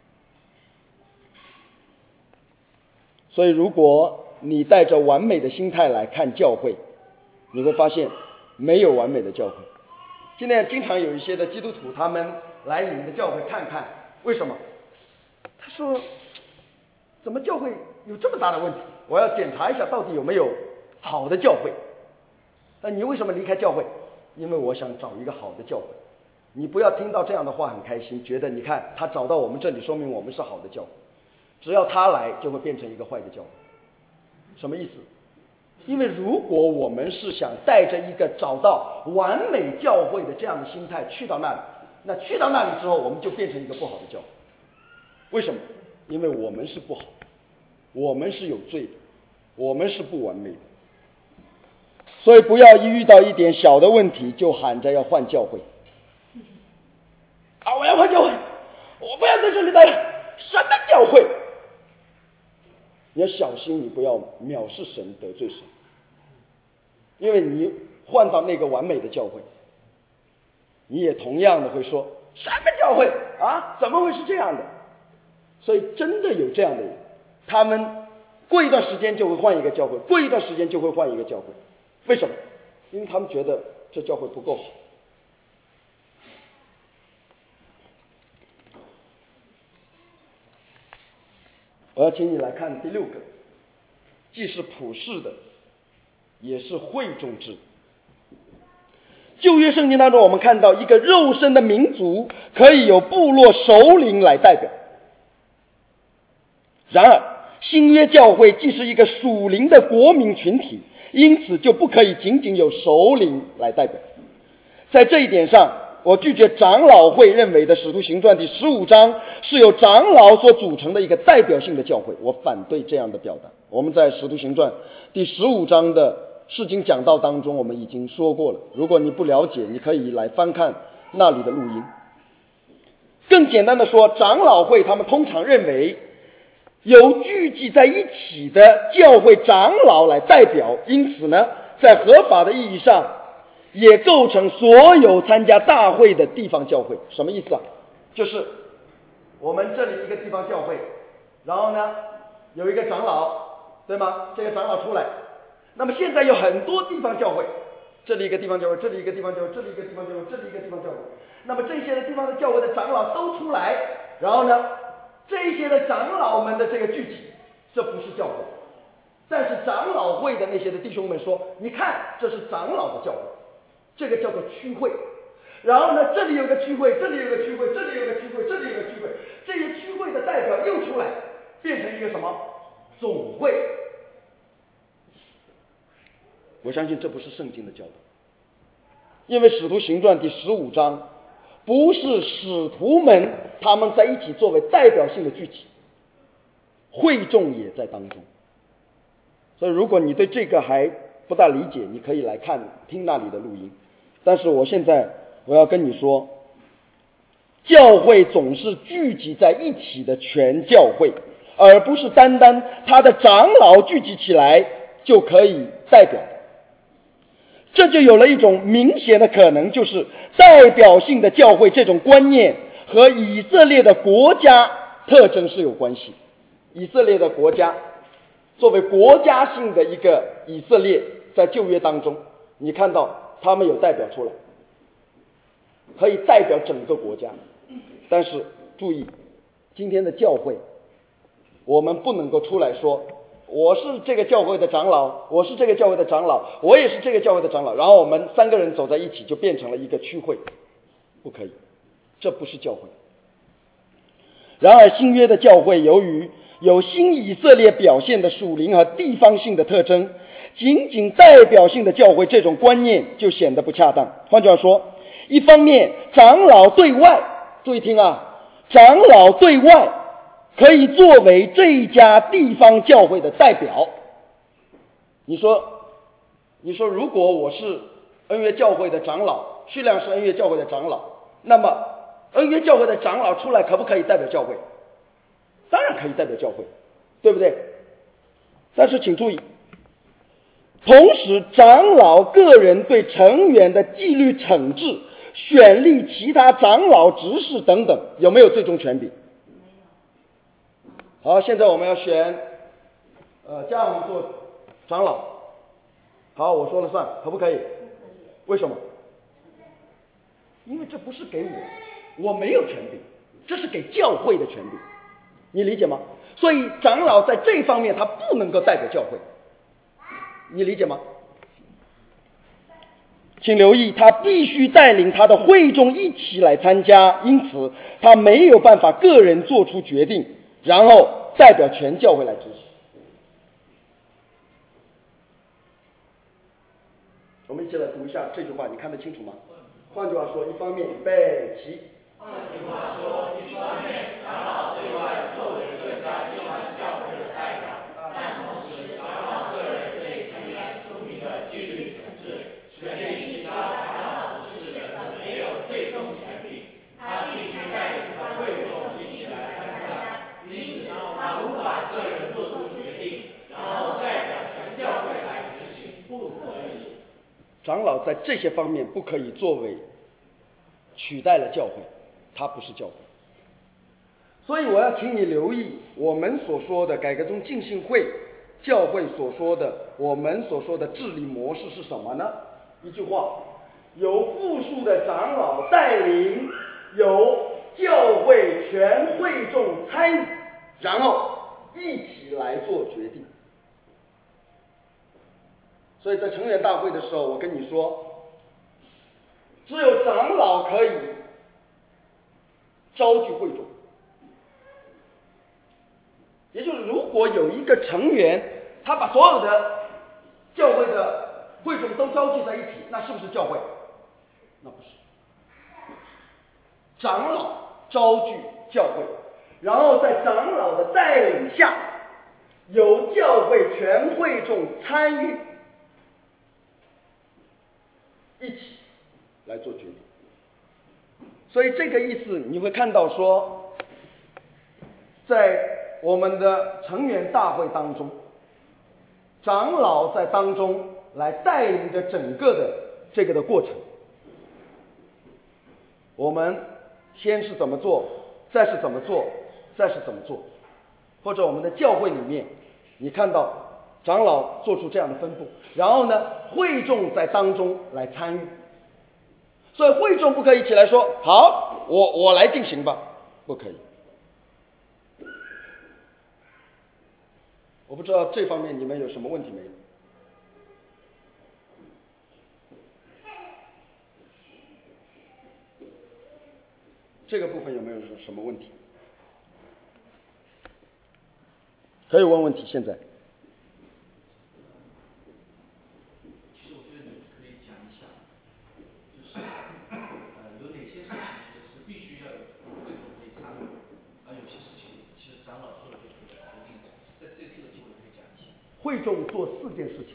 所以如果你带着完美的心态来看教会，你会发现没有完美的教会。今天经常有一些的基督徒，他们来你们的教会看看，为什么？他说，怎么教会有这么大的问题？我要检查一下到底有没有好的教会。那你为什么离开教会？因为我想找一个好的教会。你不要听到这样的话很开心，觉得你看他找到我们这里，说明我们是好的教会。只要他来，就会变成一个坏的教会。什么意思？因为如果我们是想带着一个找到完美教会的这样的心态去到那里，那去到那里之后，我们就变成一个不好的教会。为什么？因为我们是不好，我们是有罪的，我们是不完美的。所以不要一遇到一点小的问题就喊着要换教会啊！我要换教会，我不要在这里待了。什么教会？你要小心，你不要藐视神，得罪神。因为你换到那个完美的教会，你也同样的会说，什么教会啊？怎么会是这样的？ 所以真的有这样的人，他们过一段时间就会换一个教会，过一段时间就会换一个教会。为什么？因为他们觉得这教会不够好。我要请你来看第6个，既是普世的，也是会众制。旧约圣经当中，我们看到一个肉身的民族可以有部落首领来代表。然而新约教会既是一个属灵的国民群体，因此就不可以仅仅有首领来代表。在这一点上，我拒绝长老会认为的使徒行传第15章是由长老所组成的一个代表性的教会，我反对这样的表达。我们在使徒行传第15章的释经讲道当中我们已经说过了，如果你不了解，你可以来翻看那里的录音。更简单的说，长老会他们通常认为由聚集在一起的教会长老来代表，因此呢，在合法的意义上也构成所有参加大会的地方教会。什么意思啊？就是我们这里一个地方教会，然后呢有一个长老，对吗？这个长老出来，那么现在有很多地方教会，这里一个地方教会，这里一个地方教会，这里一个地方教会，这里一个地方教会，那么这些的地方的教会的长老都出来，然后呢这些的长老们的这个聚集，这不是教会。但是长老会的那些的弟兄们说，你看这是长老的教会，这个叫做区会。然后呢这里有个区会，这里有个区会，这里有个区会，这里有个区会，这些区会的代表又出来，变成一个什么总会。我相信这不是圣经的教导，因为使徒行传第15章不是使徒们他们在一起作为代表性的聚集，会众也在当中。所以如果你对这个还不大理解，你可以来听那里的录音。但是我现在我要跟你说，教会总是聚集在一起的全教会，而不是单单他的长老聚集起来就可以代表。这就有了一种明显的可能，就是代表性的教会这种观念和以色列的国家特征是有关系。以色列的国家作为国家性的一个以色列，在旧约当中你看到他们有代表出来，可以代表整个国家。但是注意，今天的教会我们不能够出来说我是这个教会的长老，我是这个教会的长老，我也是这个教会的长老，然后我们3个人走在一起就变成了一个区会，不可以，这不是教会。然而新约的教会由于有新以色列表现的属灵和地方性的特征，仅仅代表性的教会这种观念就显得不恰当。换句话说，一方面长老对外，注意听啊，长老对外可以作为这一家地方教会的代表。你说如果我是恩约教会的长老，徐亮是恩约教会的长老，那么恩约教会的长老出来可不可以代表教会？当然可以代表教会，对不对？但是请注意，同时长老个人对成员的纪律惩治、选立其他长老执事等等，有没有最终权柄？好，现在我们要选加宏做长老。好，我说了算，可不可以？为什么？因为这不是给我没有权柄，这是给教会的权柄，你理解吗？所以长老在这方面他不能够代表教会，你理解吗？请留意，他必须带领他的会众一起来参加，因此他没有办法个人做出决定，然后代表全教会来支持。我们一起来读一下这句话，你看得清楚吗？换句话说，一方面预备起。 换句话说，一方面长老对外作为各家地方教会的代表，但同时长老个人对成员出名的纪律惩治、选立其他长老执事等没有最终权柄。他必须带领他会众一起来参加，因此他无法个人做出决定，然后代表全教会来执行，不可以。 长老在这些方面不可以作为取代了教会，他不是教会。 所以我要请你留意我们所说的改革宗浸信会教会所说的，我们所说的治理模式是什么呢？一句话，由复数的长老带领，由教会全会众参与，然后一起来做决定。所以在成员大会的时候，我跟你说，只有长老可以召集会众，也就是如果有一个成员他把所有的教会的会众都召集在一起，那是不是教会？那不是。长老召集教会，然后在长老的带领下，由教会全会众参与，一起来做决定。所以这个意思你会看到说，在我们的成员大会当中，长老在当中来带领着整个的这个的过程。我们先是怎么做，再是怎么做，再是怎么做，或者我们的教会里面，你看到长老做出这样的分布，然后呢，会众在当中来参与。所以会众不可以起来说好，我来进行吧，不可以。我不知道这方面你们有什么问题没有？这个部分有没有什么问题？可以问问题，现在。 其实我觉得你可以讲一下，就是有哪些事情是必须要有会众可以参与，而有些事情其实长老说了就可以决定，在这个机会可以讲一下。 会众做4件事情。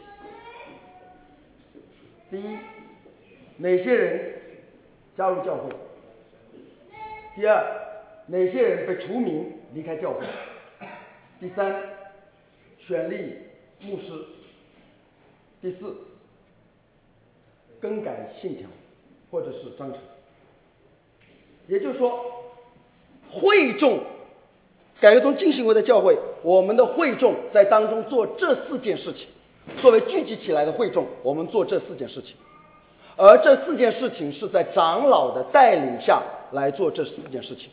第一，哪些人加入教会？第二，哪些人被除名离开教会？第三，选立牧师。第四，更改信条或者是章程。也就是说，会众改革宗浸信会的教会，我们的会众在当中做这4件事情。作为聚集起来的会众，我们做这4件事情，而这4件事情是在长老的带领下来做这4件事情。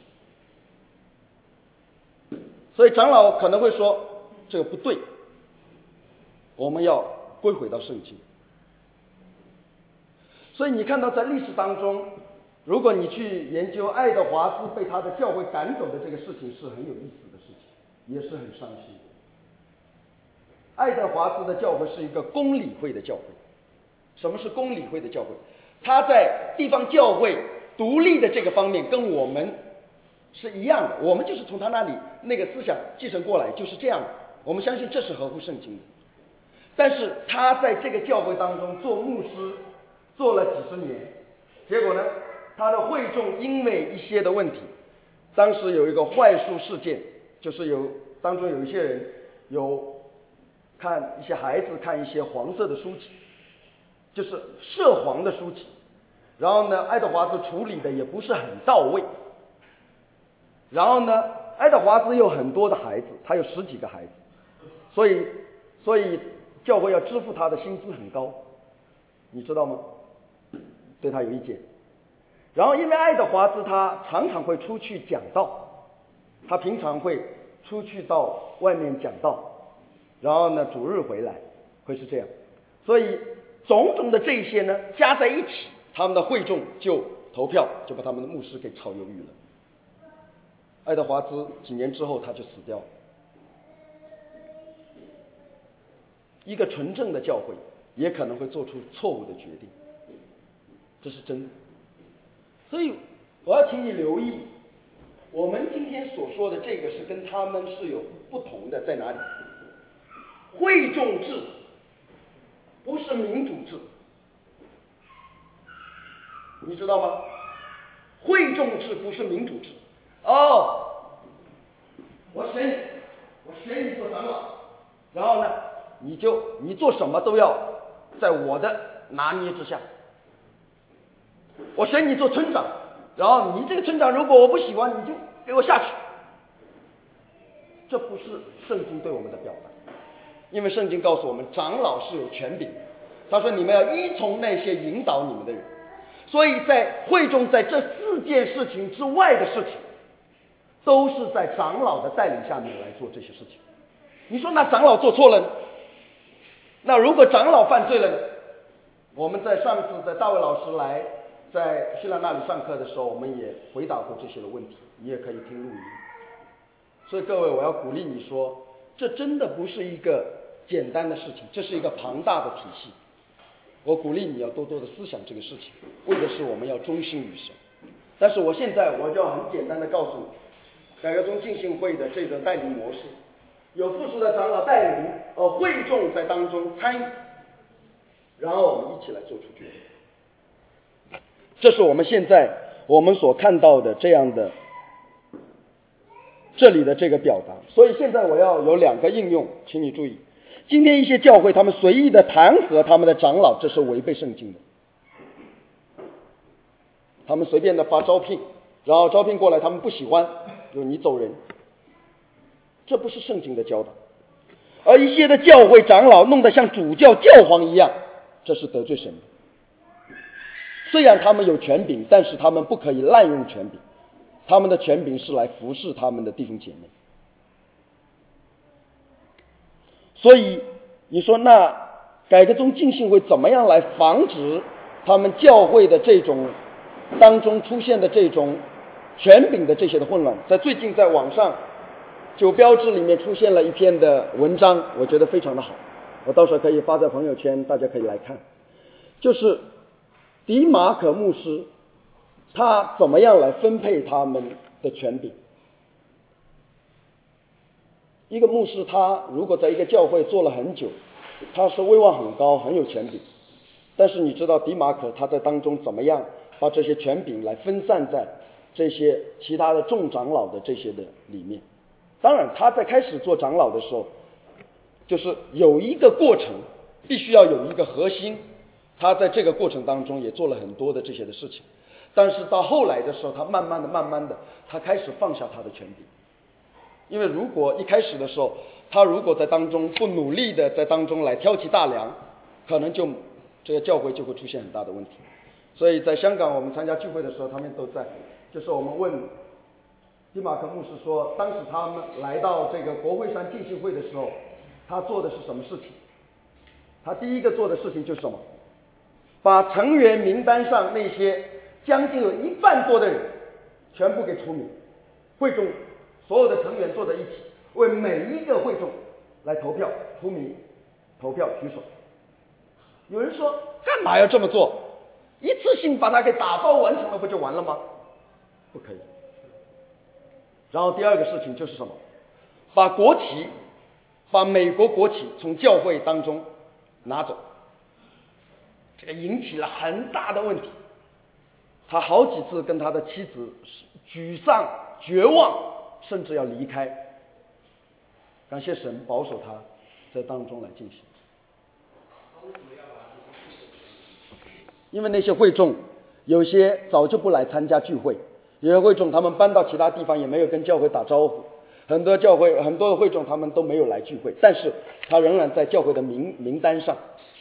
所以长老可能会说这个不对，我们要归回到圣经。所以你看到在历史当中，如果你去研究爱德华兹被他的教会赶走的这个事情，是很有意思的事情，也是很伤心。爱德华兹的教会是一个公理会的教会。什么是公理会的教会？他在地方教会独立的这个方面跟我们是一样的，我们就是从他那里那个思想继承过来，就是这样的。我们相信这是合乎圣经的。但是他在这个教会当中做牧师做了几十年，结果呢，他的会众因为一些的问题，当时有一个坏书事件，就是当中有一些人有看一些孩子看一些黄色的书籍，就是涉黄的书籍，然后呢，爱德华兹处理的也不是很到位。然后呢，爱德华兹有很多的孩子，他有10几个孩子，所以教会要支付他的薪资很高，你知道吗？对他有意见。然后因为爱德华兹他常常会出去讲道，他平常会出去到外面讲道，然后呢主日回来，会是这样。所以种种的这些呢加在一起，他们的会众就投票，就把他们的牧师给炒鱿鱼了。爱德华兹几年之后他就死掉了。一个纯正的教会也可能会做出错误的决定，这是真的。所以我要请你留意，我们今天所说的这个是跟他们是有不同的，在哪里？会众制不是民主制，你知道吗？会众制不是民主制。我选你做长老，然后呢，你做什么都要在我的拿捏之下。我选你做村长，然后你这个村长如果我不喜欢，你就给我下去。 这不是圣经对我们的表达，因为圣经告诉我们，长老是有权柄的。他说你们要依从那些引导你们的人。所以在会中，在这4件事情之外的事情，都是在长老的带领下面来做这些事情。你说那长老做错了呢？那如果长老犯罪了呢？我们在上次在大卫老师来在希腊那里上课的时候，我们也回答过这些的问题，你也可以听录音。所以各位，我要鼓励你说，这真的不是一个简单的事情，这是一个庞大的体系。我鼓励你要多多的思想这个事情，为的是我们要忠心于神。但是我现在就要很简单的告诉你，改革宗浸信会的这个带领模式，有复数的长老带领，会众在当中参与，然后我们一起来做出决定。这是我们现在我们所看到的这样的这里的这个表达。所以现在我要有2个应用，请你注意。今天一些教会他们随意的弹劾他们的长老，这是违背圣经的。他们随便的发招聘，然后招聘过来他们不喜欢，就你走人，这不是圣经的教导。而一些的教会长老弄得像主教教皇一样，这是得罪神的。虽然他们有权柄，但是他们不可以滥用权柄，他们的权柄是来服侍他们的弟兄姐妹。所以你说那改革宗浸信会怎么样来防止他们教会的这种当中出现的这种权柄的这些的混乱？在最近在网上九标志里面出现了一篇的文章，我觉得非常的好，我到时候可以发在朋友圈，大家可以来看。就是迪马可牧师他怎么样来分配他们的权柄。一个牧师他如果在一个教会做了很久，他是威望很高，很有权柄，但是你知道迪马可他在当中怎么样把这些权柄来分散在这些其他的众长老的这些的里面。当然他在开始做长老的时候，就是有一个过程，必须要有一个核心，他在这个过程当中也做了很多的这些的事情。但是到后来的时候，他慢慢的他开始放下他的权柄。因为如果一开始的时候，他如果在当中不努力的在当中来挑起大梁，可能就这个教会就会出现很大的问题。所以在香港我们参加聚会的时候，他们都在，就是我们问迪马可牧师说，当时他们来到这个国会山浸信会的时候，他做的是什么事情？他第一个做的事情就是什么？把成员名单上那些将近有1半多的人全部给除名，会众所有的成员坐在一起，为每一个会众来投票，除名，投票举手。有人说干嘛要这么做？一次性把它给打包完成了不就完了吗？不可以。然后第二个事情就是什么？把国旗，把美国国旗从教会当中拿走。这个引起了很大的问题。他好几次跟他的妻子沮丧、绝望，甚至要离开。感谢神保守他在当中来进行。因为那些会众有些早就不来参加聚会，有些会众他们搬到其他地方也没有跟教会打招呼，很多的会众他们都没有来聚会，但是他仍然在教会的名单上。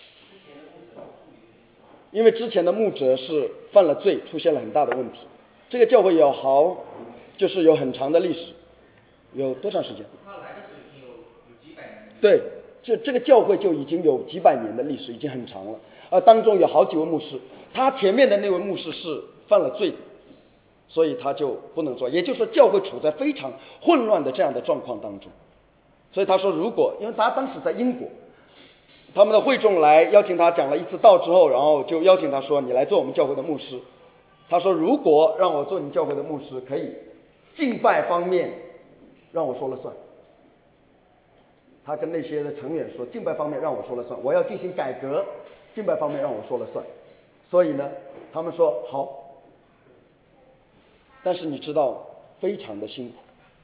因为之前的牧者是犯了罪，出现了很大的问题。这个教会就是有很长的历史，有多长时间？ 他来的时候已经有几百年。 对，这个教会就已经有几百年的历史，已经很长了。当中有好几位牧师，他前面的那位牧师是犯了罪，所以他就不能做。也就是说，教会处在非常混乱的这样的状况当中。所以他说，因为他当时在英国。他们的会众来邀请他讲了一次道之后，然后就邀请他说，你来做我们教会的牧师。他说，如果让我做你教会的牧师，可以敬拜方面让我说了算。他跟那些的成员说，敬拜方面让我说了算，我要进行改革，敬拜方面让我说了算。所以呢，他们说好。但是你知道非常的辛苦。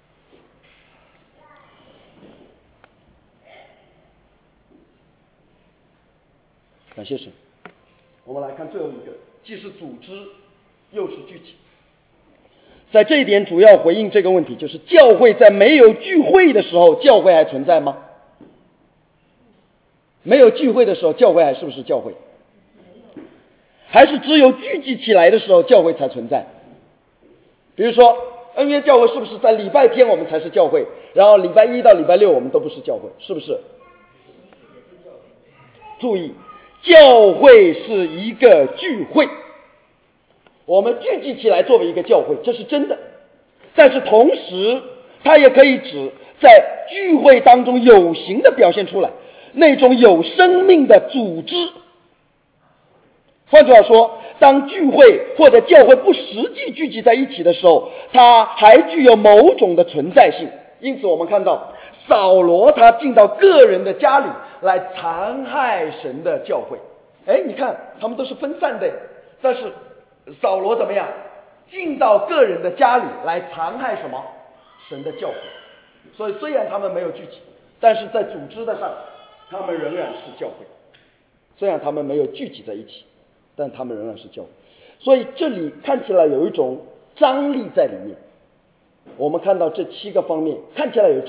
感谢神。我们来看最后一个，既是组织又是具体。 在这一点主要回应这个问题，就是教会在没有聚会的时候，教会还存在吗？没有聚会的时候，教会还是不是教会？还是只有聚集起来的时候，教会才存在？比如说恩约教会是不是在礼拜天我们才是教会，然后礼拜一到礼拜六我们都不是教会，是不是？注意，教会是一个聚会，我们聚集起来作为一个教会，这是真的。但是同时它也可以指在聚会当中有形的表现出来那种有生命的组织。换句话说，当聚会或者教会不实际聚集在一起的时候，它还具有某种的存在性。因此我们看到扫罗他进到个人的家里来残害神的教会。你看他们都是分散的，但是扫罗怎么样？进到个人的家里来残害什么？神的教会。所以虽然他们没有聚集，但是在组织的上他们仍然是教会。虽然他们没有聚集在一起，但他们仍然是教会。所以这里看起来有一种张力在里面。我们看到这7个方面看起来有